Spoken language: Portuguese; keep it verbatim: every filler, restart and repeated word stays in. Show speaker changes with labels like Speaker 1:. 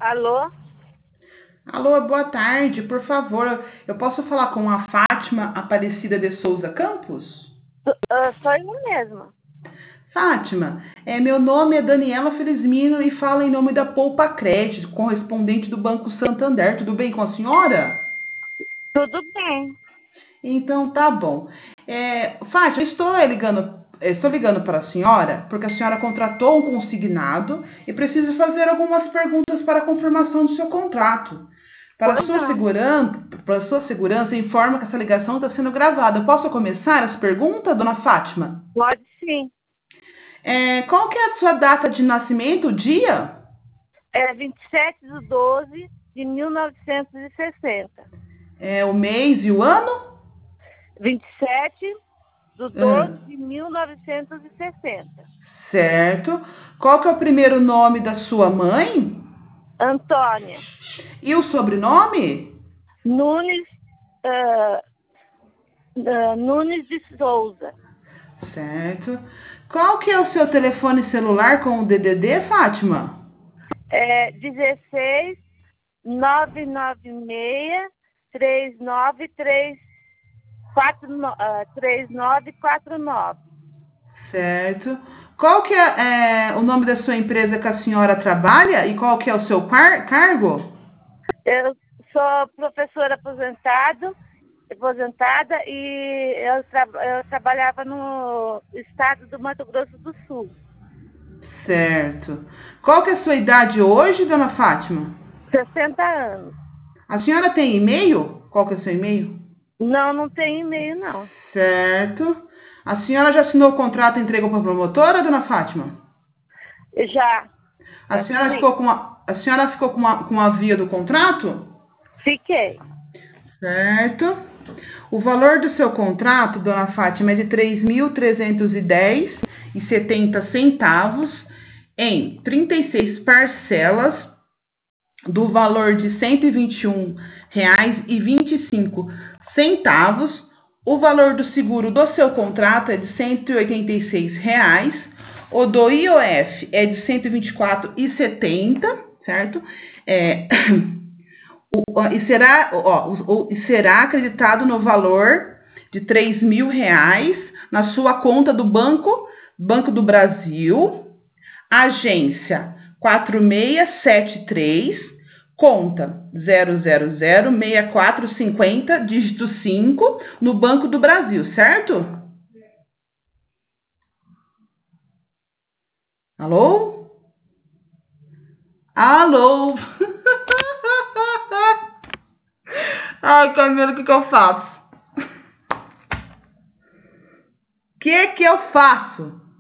Speaker 1: Alô?
Speaker 2: Alô, boa tarde. Por favor, eu posso falar com a Fátima Aparecida de Souza Campos?
Speaker 1: Ah, sou eu mesma.
Speaker 2: Fátima, é, meu nome é Daniela Felizmino e falo em nome da Poupa Crédito, correspondente do Banco Santander. Tudo bem com a senhora?
Speaker 1: Tudo bem.
Speaker 2: Então tá bom. É, Fátima, eu estou ligando, estou ligando para a senhora porque a senhora contratou um consignado e precisa fazer algumas perguntas para a confirmação do seu contrato. Para
Speaker 1: Pois
Speaker 2: sua
Speaker 1: não.
Speaker 2: segurança, para sua segurança, informa que essa ligação está sendo gravada. Posso começar as perguntas, dona Fátima?
Speaker 1: Pode sim.
Speaker 2: É, qual que é a sua data de nascimento, o dia?
Speaker 1: É vinte e sete de doze de mil novecentos e sessenta.
Speaker 2: É, o mês e o ano?
Speaker 1: vinte e sete de doze
Speaker 2: Ah,
Speaker 1: de mil novecentos e sessenta.
Speaker 2: certo. Qual que é o primeiro nome da sua mãe?
Speaker 1: Antônia
Speaker 2: E o sobrenome?
Speaker 1: Nunes, ah, ah, Nunes de Souza.
Speaker 2: Certo. Qual que é o seu telefone celular com o D D D, Fátima?
Speaker 1: É dezesseis, nove nove seis, três nove três, quatro, três nove quatro nove.
Speaker 2: Certo. Qual que é, é, o nome da sua empresa que a senhora trabalha e qual que é o seu car- cargo?
Speaker 1: Eu sou professora aposentado, aposentada e eu, tra eu trabalhava no estado do Mato Grosso do Sul.
Speaker 2: Certo. Qual que é a sua idade hoje, dona Fátima?
Speaker 1: sessenta anos.
Speaker 2: A senhora tem e-mail? Qual que é o seu e-mail?
Speaker 1: Não, não tem e-mail, não.
Speaker 2: Certo. A senhora já assinou o contrato e entregou para a promotora, dona Fátima?
Speaker 1: Já
Speaker 2: A senhora
Speaker 1: assinei.
Speaker 2: ficou com a, a senhora ficou com a, com a via do contrato?
Speaker 1: Fiquei.
Speaker 2: Certo. O valor do seu contrato, dona Fátima, é de três mil trezentos e dez e setenta centavos em trinta e seis parcelas do valor de cento e vinte e um reais e vinte e cinco centavos. O valor do seguro do seu contrato é de cento e oitenta e seis reais. O do I O F é de cento e vinte e quatro reais e setenta centavos, certo? É, o, e, será, ó, o, e será acreditado no valor de três mil reais na sua conta do Banco, Banco do Brasil, agência quatro seis sete três, conta zero zero zero seis quatro cinco zero, dígito cinco, no Banco do Brasil, certo? Alô? Alô? Ai, Camila, o que, que eu faço? O que que eu faço?